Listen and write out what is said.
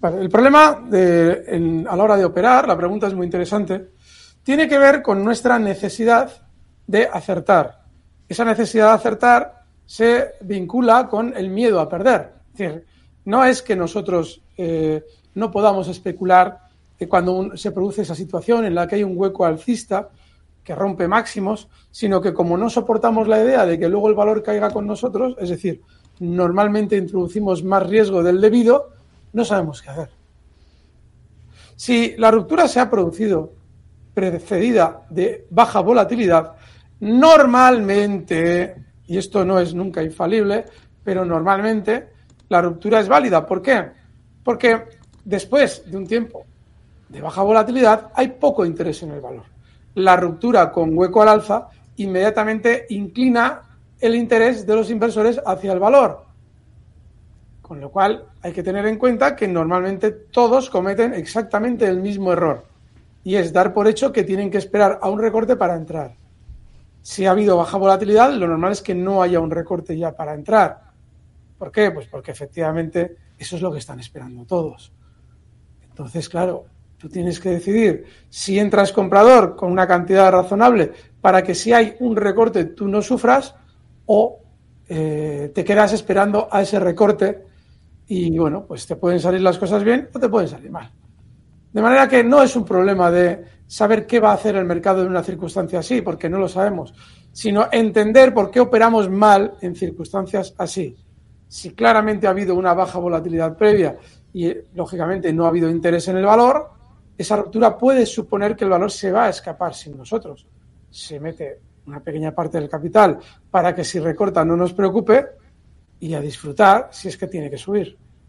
Vale, el problema a la hora de operar, la pregunta es muy interesante, tiene que ver con nuestra necesidad de acertar. Esa necesidad de acertar se vincula con el miedo a perder. Es decir, no es que nosotros no podamos especular que cuando se produce esa situación en la que hay un hueco alcista que rompe máximos, sino que como no soportamos la idea de que luego el valor caiga con nosotros, es decir, normalmente introducimos más riesgo del debido, no sabemos qué hacer. Si la ruptura se ha producido precedida de baja volatilidad, normalmente, y esto no es nunca infalible, pero normalmente la ruptura es válida. ¿Por qué? Porque después de un tiempo de baja volatilidad hay poco interés en el valor. La ruptura con hueco al alza inmediatamente inclina el interés de los inversores hacia el valor. Con lo cual hay que tener en cuenta que normalmente todos cometen exactamente el mismo error, y es dar por hecho que tienen que esperar a un recorte para entrar. Si ha habido baja volatilidad, lo normal es que no haya un recorte ya para entrar. ¿Por qué? Pues porque efectivamente eso es lo que están esperando todos. Entonces, claro, tú tienes que decidir si entras comprador con una cantidad razonable para que si hay un recorte tú no sufras, o te quedas esperando a ese recorte y bueno, pues te pueden salir las cosas bien o te pueden salir mal. De manera que no es un problema de saber qué va a hacer el mercado en una circunstancia así, porque no lo sabemos, sino entender por qué operamos mal en circunstancias así. Si claramente ha habido una baja volatilidad previa y lógicamente no ha habido interés en el valor, esa ruptura puede suponer que el valor se va a escapar sin nosotros. Se mete una pequeña parte del capital para que si recorta no nos preocupe y a disfrutar si es que tiene que subir.